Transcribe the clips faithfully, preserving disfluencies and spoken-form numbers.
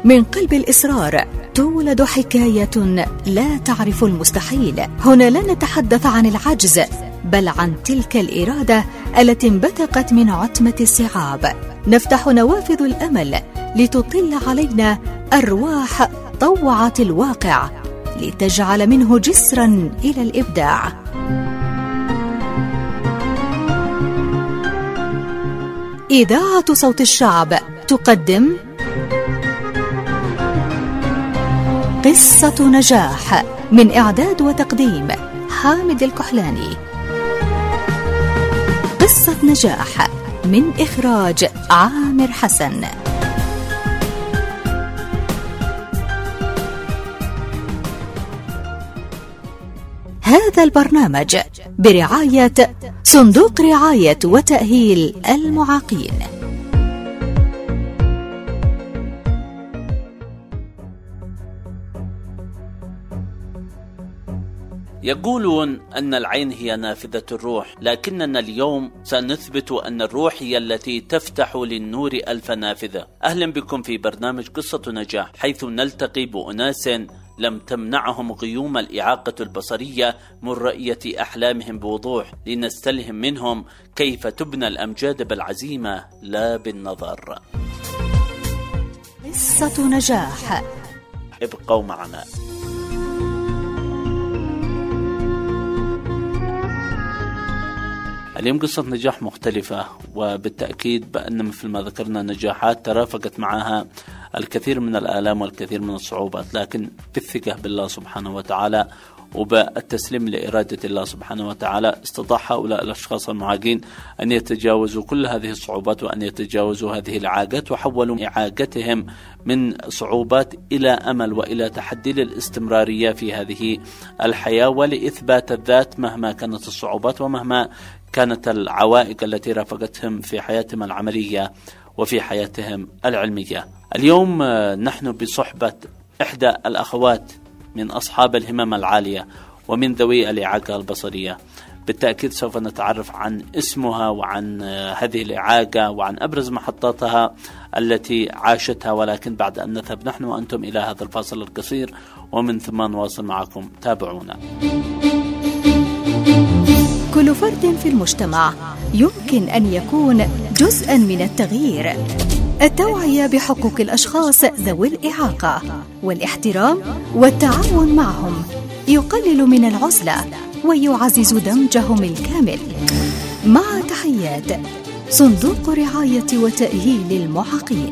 من قلب الإصرار تولد حكاية لا تعرف المستحيل. هنا لا نتحدث عن العجز، بل عن تلك الإرادة التي انبثقت من عتمة الصعاب. نفتح نوافذ الأمل لتطل علينا أرواح طوعت الواقع، لتجعل منه جسرا إلى الإبداع. إذاعة صوت الشعب تقدم قصة نجاح، من إعداد وتقديم حامد الكحلاني. قصة نجاح من إخراج عامر حسن. هذا البرنامج برعاية صندوق رعاية وتأهيل المعاقين. يقولون أن العين هي نافذة الروح، لكننا اليوم سنثبت أن الروح هي التي تفتح للنور ألف نافذة. أهلا بكم في برنامج قصة نجاح، حيث نلتقي بأناس لم تمنعهم غيوم الإعاقة البصرية من رؤية أحلامهم بوضوح، لنستلهم منهم كيف تبنى الأمجاد بالعزيمة لا بالنظر. قصة نجاح، ابقوا معنا. اليوم قصة نجاح مختلفة، وبالتأكيد بأن مثل ما ذكرنا نجاحات ترافقت معها الكثير من الآلام والكثير من الصعوبات، لكن بالثقة بالله سبحانه وتعالى وبالتسليم لإرادة الله سبحانه وتعالى استطاع هؤلاء الأشخاص المعاقين أن يتجاوزوا كل هذه الصعوبات وأن يتجاوزوا هذه الإعاقات، وحولوا إعاقتهم من صعوبات إلى أمل وإلى تحدي للاستمرارية في هذه الحياة ولإثبات الذات مهما كانت الصعوبات ومهما كانت العوائق التي رافقتهم في حياتهم العملية وفي حياتهم العلمية. اليوم نحن بصحبة إحدى الأخوات من أصحاب الهمم العالية ومن ذوي الإعاقة البصرية. بالتأكيد سوف نتعرف عن اسمها وعن هذه الإعاقة وعن أبرز محطاتها التي عاشتها، ولكن بعد أن نذهب نحن وأنتم إلى هذا الفاصل القصير، ومن ثم نواصل معكم. تابعونا. كل فرد في المجتمع يمكن أن يكون جزءاً من التغيير. التوعية بحقوق الأشخاص ذوي الإعاقة والاحترام والتعاون معهم يقلل من العزلة ويعزز دمجهم الكامل. مع تحيات صندوق رعاية وتأهيل المعاقين.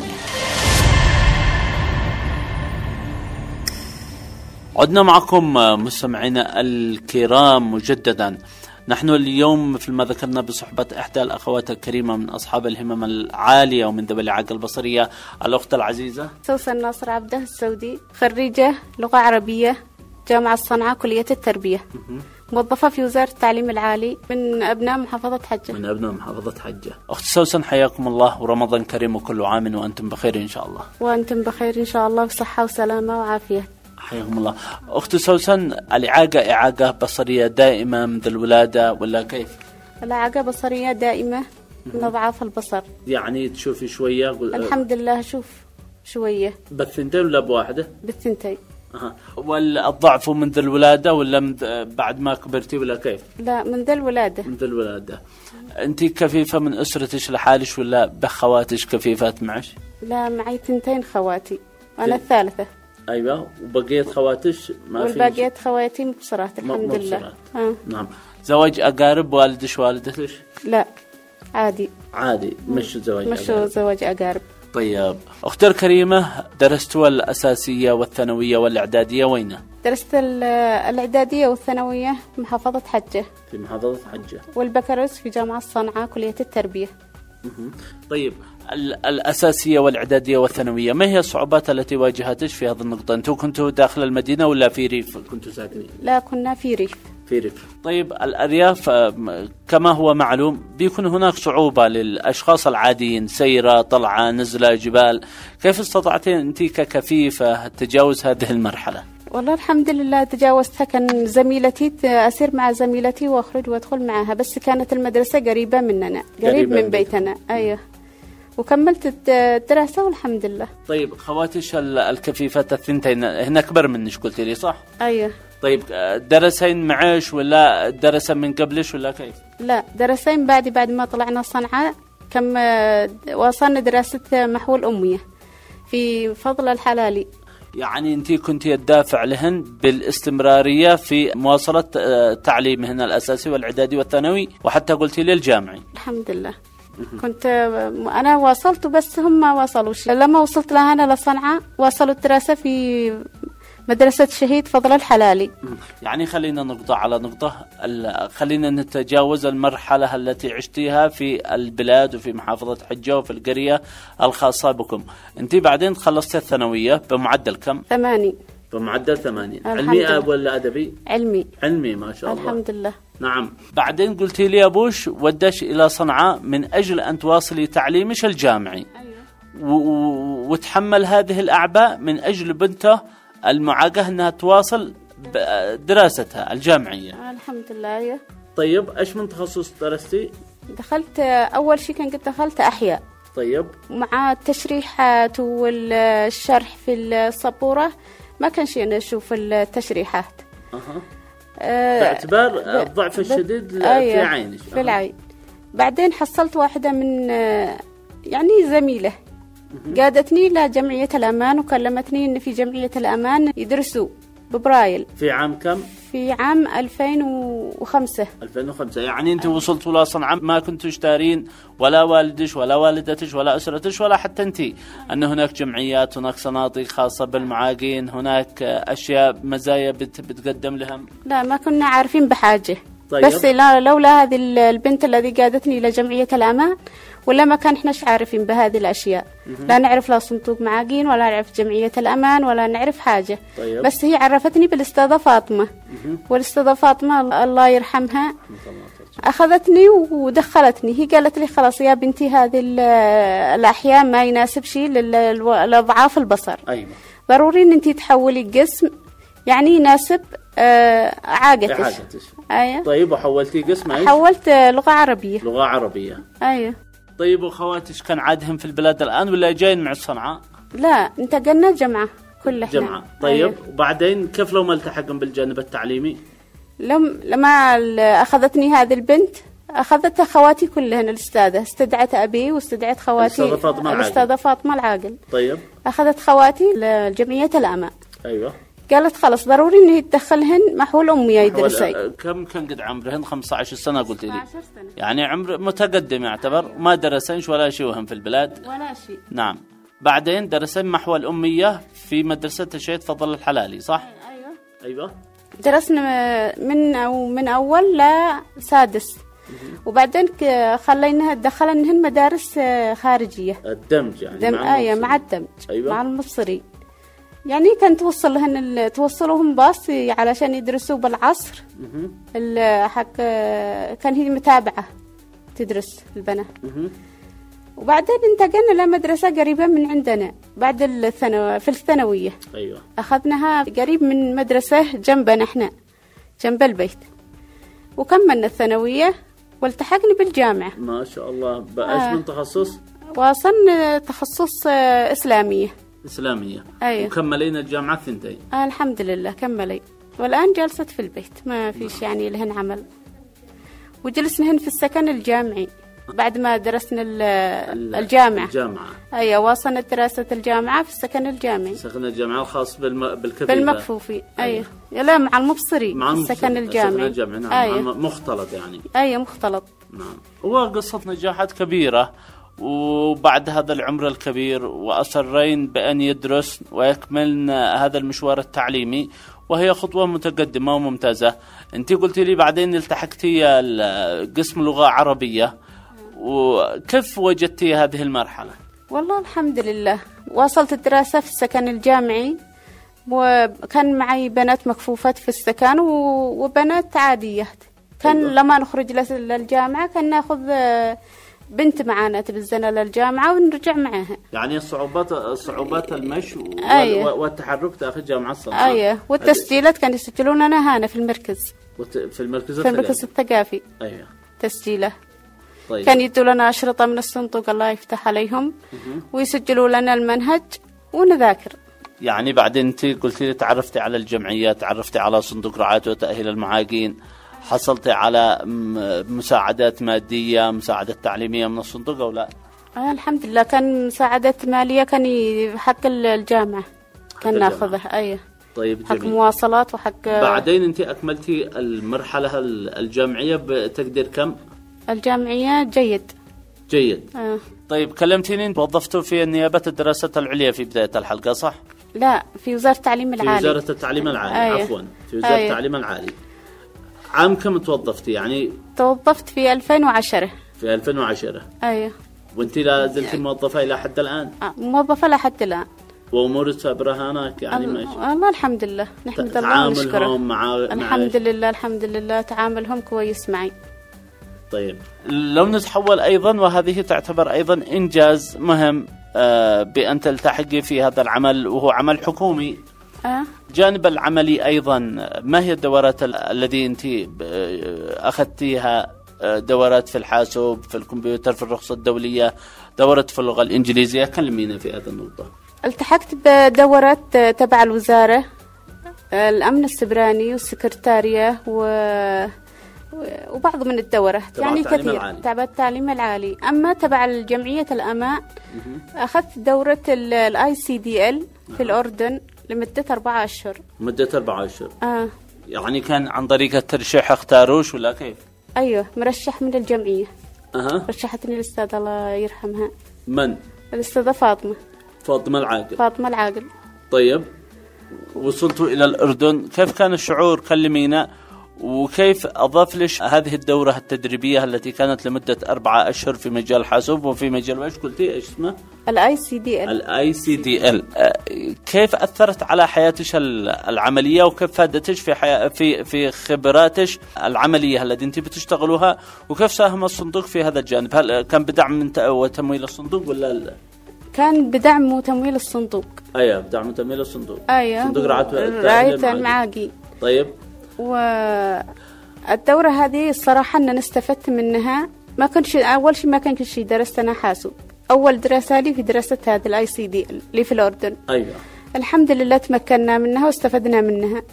عدنا معكم مستمعينا الكرام مجددا. نحن اليوم مثل ما ذكرنا بصحبة إحدى الأخوات الكريمة من أصحاب الهمم العالية ومن ذوي الإعاقة البصرية، الأخت العزيزة سوسن ناصر عبده السودي، خريجة لغة عربية جامعة صنعاء كلية التربية، موظفة في وزارة التعليم العالي، من أبناء محافظة حجة. من أبناء محافظة حجة. أخت سوسن حياكم الله، ورمضان كريم وكل عام وأنتم بخير إن شاء الله. وأنتم بخير إن شاء الله، بصحة وسلامة وعافية. حياكم الله. أخت سوسن، الإعاقة إعاقة بصرية دائمة منذ الولادة ولا كيف؟ الإعاقة بصرية دائمة من أضعاف البصر. يعني تشوفي شوية؟ الحمد لله أشوف شوية. بالثنتين ولا بواحدة؟ بالثنتين. أه. والضعف منذ الولادة ولا بعد ما كبرتي ولا كيف؟ لا، منذ الولادة. منذ الولادة. أنت كفيفة من أسرتش لحالش ولا بخواتش كفيفات معش؟ لا، معي ثنتين خواتي وأنا الثالثة. أيوة، وبقيت خواتش ما في؟ وبقيت خواتي مبصرات الحمد لله. آه. نعم. زواج أقارب والدش والدتش؟ لا، عادي عادي، مش زواج مش أقارب. زواج أقارب. طيب أختي الكريمة، درستوا الأساسية والثانوية والإعدادية وين؟ درست الإعدادية والثانوية في محافظة حجة. في محافظة حجة. والبكالوريوس في جامعة صنعاء كلية التربية. طيب الأساسية والإعدادية والثانوية، ما هي الصعوبات التي واجهتش في هذه النقطة؟ أنتوا كنتوا داخل المدينة ولا في ريف كنتوا ساكنين؟ لا، كنا في ريف. في ريف. طيب الأرياف كما هو معلوم بيكون هناك صعوبة للأشخاص العاديين، سيرة طلعة نزلة جبال، كيف استطعتين أنت ككفيفة تجاوز هذه المرحلة؟ والله الحمد لله تجاوزتها. كان زميلتي أسير مع زميلتي وأخرج وأدخل معها، بس كانت المدرسة قريبة مننا، قريب من بيتنا. أيوه. وكملت الدراسة والحمد لله. طيب خواتش الكفيفات الثنتين هن أكبر منك قلت لي صح؟ أيوه. طيب درسين معاش ولا درسا من قبلش ولا كيف؟ لا درسين بعد بعد ما طلعنا صنعاء كم واصلنا دراسة محو الأمية في فضل الحلالي. يعني أنت كنت الدافع لهن بالاستمرارية في مواصلة تعليمهن الأساسي والإعدادي والثانوي وحتى قلت لي الجامعي. الحمد لله. كنت أنا واصلت بس هم ما واصلوش. لما وصلت لها أنا لصنعاء واصلوا الدراسة في مدرسة شهيد فضل الحلالي. يعني خلينا نقطع على نقطة، خلينا نتجاوز المرحلة التي عشتيها في البلاد وفي محافظة حجة وفي القرية الخاصة بكم. أنت بعدين خلصت الثانوية بمعدل كم؟ ثمانين. بمعدل ثمانين. علمي ولا أدبي؟ علمي. علمي ما شاء الله. الحمد لله. نعم. بعدين قلتي لي أبوش ودش إلى صنعاء من أجل أن تواصلي تعليمش الجامعي. أيوة. وتحمل هذه الأعباء من أجل بنته المعاقة أنها تواصل دراستها الجامعية. الحمد لله. أيوة. طيب إيش من تخصص درستي؟ دخلت أول شيء كان قد دخلت أحياء. طيب. مع التشريحات والشرح في السبورة ما كان شيء أنا أشوف التشريحات. أه. أه باعتبار الضعف الشديد ب... أيوة. في عينك. في العين. بعدين حصلت واحدة من يعني زميلة قادتني لجمعية الأمان وكلمتني إن في جمعية الأمان يدرسوا ببرايل. في عام كم؟ في عام ألفين وخمسة. ألفين وخمسة. يعني أنت وصلتوا لصنعاء ما كنتوا تشتارين ولا والدش ولا والدتش ولا أسرتش ولا حتى أنت أن هناك جمعيات، هناك صناديق خاصة بالمعاقين، هناك أشياء مزايا بت بتقدم لهم؟ لا ما كنا عارفين بحاجة. طيب. بس لا لولا هذه البنت الذي قادتني إلى جمعية الأمان ولا ما كان إحناش عارفين بهذه الأشياء. م-م. لا نعرف لا صندوق معاقين ولا نعرف جمعية الأمان ولا نعرف حاجة. طيب. بس هي عرفتني بالأستاذة فاطمة. م-م. والأستاذة فاطمة الله يرحمها أخذتني ودخلتني. هي قالت لي خلاص يا بنتي هذه الأحياء ما يناسب شيء للأضعاف البصر. أيوة. ضروري إن أنت تحولي قسم يعني يناسب آه عاقتش. عاقتش. أيوة. طيب وحولتي قسم ايش؟ حولت لغة عربية. لغة عربية. أيوة. طيب وخواتش كان عادهم في البلاد الآن ولا جايين مع صنعاء؟ لا انتقلنا جمعة كل احنا. جمعة. طيب. أيوة. وبعدين كيف لو ما التحقن بالجانب التعليمي؟ لم لما أخذتني هذه البنت أخذت خواتي كلهن الأستاذة، استدعت أبي واستدعت خواتي الأستاذة فاطمة الأستاذة فاطمة العاقل. طيب. أخذت خواتي لجمعية الأمان. أيوة. قالت خلاص ضروري إنه يتدخلهن محو الأمية يدرسي. كم كان قد عمرهن؟ خمسة عشر سنة قلت لي. خمسة عشر سنة. يعني عمر متقدم يعتبر. ما درسنش ولا شيء وهم في البلاد ولا شيء. نعم. بعدين درسن محو الأمية في مدرسة الشهيد فضل الحلالي صح؟ أيوة. أيوة. درسنا من أو من أول لسادس. وبعدين خليناها دخلنهن مدارس خارجية. الدمج يعني دم مع آية مع الدمج. أيوة. مع المصري. يعني كان توصل لهن توصلوهم باص علشان يدرسوا بالعصر. الحق كان هي متابعة تدرس البنات. وبعدين انتقلنا لمدرسة قريبة من عندنا بعد الثانوية في الثانوية. أيوة. أخذناها قريب من مدرسة جنبنا احنا جنب البيت. وكملنا الثانوية والتحقنا بالجامعة. ما شاء الله. بقاش آه. من تخصص؟ واصلنا تخصص إسلامية. إسلامية. أيوة. وكملين الجامعة ثنتين. آه الحمد لله كملي. والآن جلست في البيت ما فيش يعني لهن عمل. وجلسنهن في السكن الجامعي بعد ما درسنا الجامعة. الجامعة. أيوة واصلنا دراسة الجامعة في السكن الجامعي. سكن الجامعة الخاص بالم... بالكفيفة. بالمكفوفي. أيوة. أيوة. لا مع المبصري. مع المبصري. السكن الجامعي. السكن الجامعي. نعم. أيوة. مختلط يعني. أيوة مختلط. نعم. هو قصة نجاحات كبيرة. وبعد هذا العمر الكبير وأصرين بأن يدرس ويكملن هذا المشوار التعليمي وهي خطوة متقدمة وممتازة. أنت قلت لي بعدين التحقتي قسم لغة عربية وكيف وجدتي هذه المرحلة؟ والله الحمد لله واصلت الدراسة في السكن الجامعي وكان معي بنات مكفوفات في السكن وبنات عادية. كان أيوة. لما نخرج للجامعة كان ناخذ بنت معانا تبزنا للجامعة ونرجع معها. يعني الصعوبات صعوبات المشي أيوة. والتحرك داخل جامعة الصنعاء. أيوة. والتسجيلات كانوا يسجلوننا هنا في المركز. في المركز في المركز الثقافي. أيوة. تسجيله. طيب. كان يدوا لنا أشرطة من الصندوق الله يفتح عليهم ويسجلوا لنا المنهج ونذاكر. يعني بعدين أنت قلتي لي تعرفتي على الجمعيات، تعرفتي على صندوق رعاية وتأهيل المعاقين، حصلتي على مساعدات مادية، مساعدات تعليمية من الصندوق أو لا؟ آه الحمد لله، كان مساعدات مالية كان حق الجامعة كان ناخذها. أيه طيب حق مواصلات وحق. بعدين أنت أكملتي المرحلة الجامعية بتقدير كم؟ الجامعية جيد. جيد. آه. طيب كلمتيني توظفتوا في نيابة الدراسات العليا في بداية الحلقة صح؟ لا في وزارة التعليم العالي. في وزارة التعليم العالي. أيه. عفوا في وزارة أيه. التعليم العالي. عام كم توظفتي يعني؟ توظفت في ألفين وعشرة. في ألفين وعشرة. أيه. وانت لا زلت موظفة إلى حد الآن؟ آه موظفة لحد الآن. وأمورك سابرة هناك يعني ماشي؟ والله الحمد لله نحمد الله ونشكره. تعاملهم مع الحمد لله الحمد لله تعاملهم كويس معي. طيب لو نتحول أيضا، وهذه تعتبر أيضا إنجاز مهم آه بأن تلتحقي في هذا العمل وهو عمل حكومي. أه؟ جانب العملي أيضا، ما هي الدورات الذي أنت أخذتيها؟ دورات في الحاسوب، في الكمبيوتر، في الرخصة الدولية، دورات في اللغة الإنجليزية، كلمينا في هذا النقطة. التحقت بدورات تبع الوزارة، الأمن السبراني والسكرتارية و... وبعض من الدورات يعني كثير تبع التعليم العالي. أما تبع الجمعية الأماء أخذت دورة الآي سي دي إل في الأردن لمدة أربعة أشهر. مدة أربعة أشهر. آه. يعني كان عن طريق الترشيح اختاروش ولا كيف؟ أيوه مرشح من الجمعية. أها. رشحتني الأستاذة الله يرحمها. من؟ الأستاذة فاطمة. فاطمة العاقل. فاطمة العاقل. طيب وصلتوا إلى الأردن، كيف كان الشعور؟ كلمينا. وكيف أضاف لش هذه الدورة التدريبية التي كانت لمدة أربعة أشهر في مجال الحاسوب وفي مجال ايش قلتي ايش اسمه؟ الاي سي دي ال. الاي سي دي ال. كيف أثرت على حياتك العملية وكيف فادتك في حياة في في خبراتك العملية التي أنت بتشتغلوها، وكيف ساهم الصندوق في هذا الجانب؟ هل كان بدعم من وتمويل الصندوق ولا لا؟ كان بدعم وتمويل الصندوق. أيوة بدعم وتمويل الصندوق. أيوة صندوق رعاية المعاقين. طيب. والدورة هذه الصراحة أن استفدت منها. ما كنش أول شيء ما كان شيء درست أنا حاسوب، أول دراسة لي في دراسة هذا الآي سي دي اللي في الأردن. أيوة. الحمد لله تمكنا منها واستفدنا منها.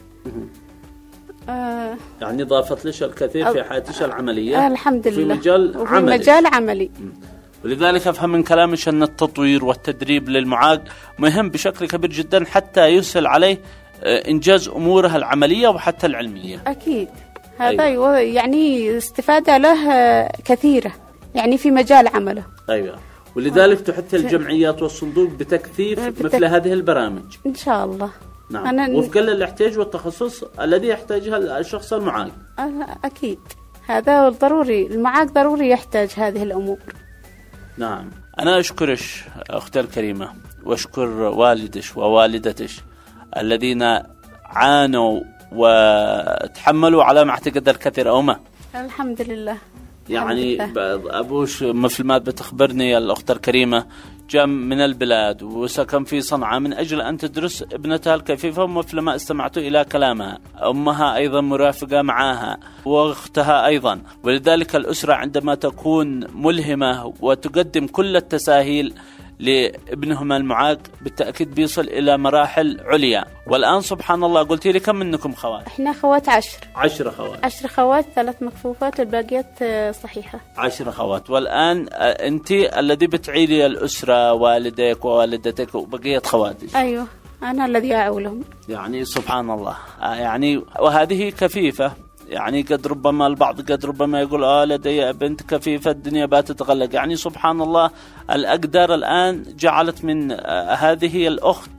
آه يعني ضافت لش الكثير في حياتك العملية. آه الحمد لله. في مجال وفي عملي. مجال عملي. ولذلك أفهم من كلامك أن التطوير والتدريب للمعاق مهم بشكل كبير جدا حتى يسهل عليه إنجاز أمورها العملية وحتى العلمية. أكيد هذا أيوة. يعني استفادة له كثيرة يعني في مجال عمله. أيوة. ولذلك تحث الجمعيات والصندوق بتكثيف بتك... مثل هذه البرامج إن شاء الله. نعم. أنا... وفقا للاحتياج والتخصص الذي يحتاجها الشخص المعاق. أكيد هذا ضروري، المعاق ضروري يحتاج هذه الأمور. نعم. أنا أشكرك أختي الكريمة وأشكر والدك ووالدتك الذين عانوا وتحملوا على ما اعتقد الكثير أو ما. الحمد لله. يعني أبوش مثل ما بتخبرني الأخت الكريمة جاء من البلاد وسكن في صنعاء من أجل أن تدرس ابنتها الكفيفة، ومثل ما استمعت إلى كلامها أمها أيضا مرافقة معها وأختها أيضا. ولذلك الأسرة عندما تكون ملهمة وتقدم كل التساهيل لابنهما المعاق بالتأكيد بيصل إلى مراحل عليا. والآن سبحان الله قلت لي كم منكم خوات؟ إحنا خوات عشر. عشر خوات. عشر خوات، ثلاث مكفوفات والباقيات صحيحة. عشر خوات. والآن أنت الذي بتعيلي الأسرة، والديك ووالدتك وبقية خواتك. أيوه أنا الذي أعولهم. يعني سبحان الله. يعني وهذه كفيفة. يعني قد ربما البعض قد ربما يقول آه لدي بنت كفيفة الدنيا باتتغلق. يعني سبحان الله الأقدار الآن جعلت من هذه الأخت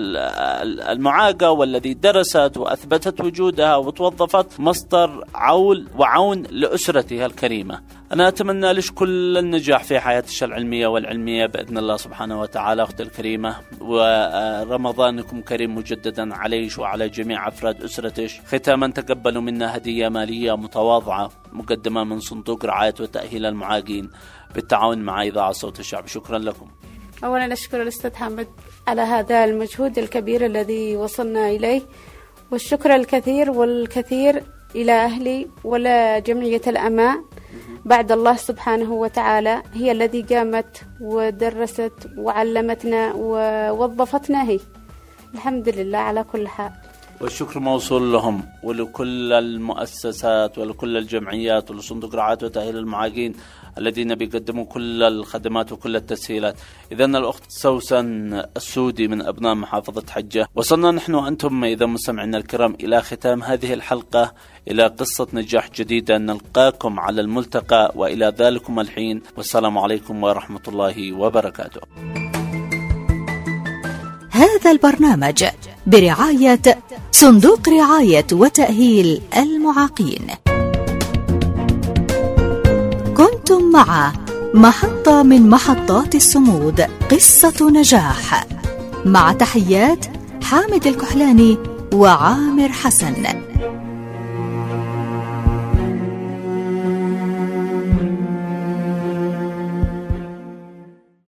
المعاقة والذي درست وأثبتت وجودها وتوظفت مصدر عول وعون لأسرتها الكريمة. أنا أتمنى لك كل النجاح في حياتك العلمية والعلمية بإذن الله سبحانه وتعالى أختي الكريمة، ورمضانكم كريم مجددا عليك وعلى جميع أفراد أسرتك. ختاما تقبلوا منا هدية مالية متواضعة مقدمة من صندوق رعاية وتأهيل المعاقين بالتعاون مع إذاعة صوت الشعب. شكرا لكم. أولا نشكر الأستاذ حمد على هذا المجهود الكبير الذي وصلنا إليه، والشكر الكثير والكثير إلى أهلي ولا جمعية الأماء بعد الله سبحانه وتعالى، هي الذي قامت ودرست وعلمتنا ووظفتنا هي. الحمد لله على كل حال، والشكر موصول لهم ولكل المؤسسات ولكل الجمعيات ولصندوق رعاية وتأهيل المعاقين الذين بيقدموا كل الخدمات وكل التسهيلات. إذا الأخت سوسن السودي من أبناء محافظة حجة، وصلنا نحن وأنتم إذا مستمعينا الكرام إلى ختام هذه الحلقة، إلى قصة نجاح جديدة. نلقاكم على الملتقى، وإلى ذلكم الحين والسلام عليكم ورحمة الله وبركاته. هذا البرنامج برعاية صندوق رعاية وتأهيل المعاقين. كنتم مع محطة من محطات الصمود، قصة نجاح، مع تحيات حامد الكحلاني وعامر حسن.